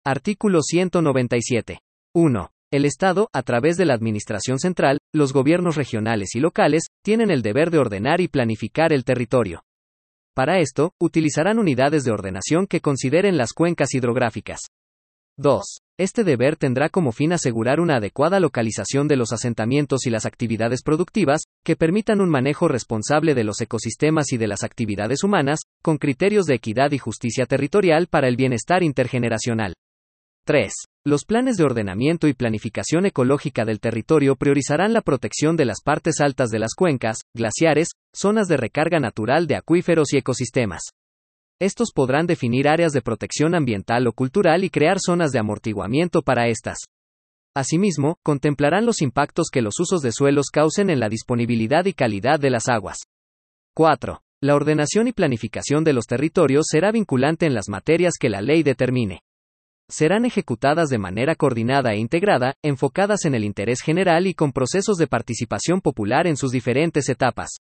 Artículo 197. 1. El Estado, a través de la Administración Central, los gobiernos regionales y locales, tienen el deber de ordenar y planificar el territorio. Para esto, utilizarán unidades de ordenación que consideren las cuencas hidrográficas. 2. Este deber tendrá como fin asegurar una adecuada localización de los asentamientos y las actividades productivas, que permitan un manejo responsable de los ecosistemas y de las actividades humanas, con criterios de equidad y justicia territorial para el bienestar intergeneracional. 3. Los planes de ordenamiento y planificación ecológica del territorio priorizarán la protección de las partes altas de las cuencas, glaciares, zonas de recarga natural de acuíferos y ecosistemas. Estos podrán definir áreas de protección ambiental o cultural y crear zonas de amortiguamiento para estas. Asimismo, contemplarán los impactos que los usos de suelos causen en la disponibilidad y calidad de las aguas. 4. La ordenación y planificación de los territorios será vinculante en las materias que la ley determine. Serán ejecutadas de manera coordinada e integrada, enfocadas en el interés general y con procesos de participación popular en sus diferentes etapas.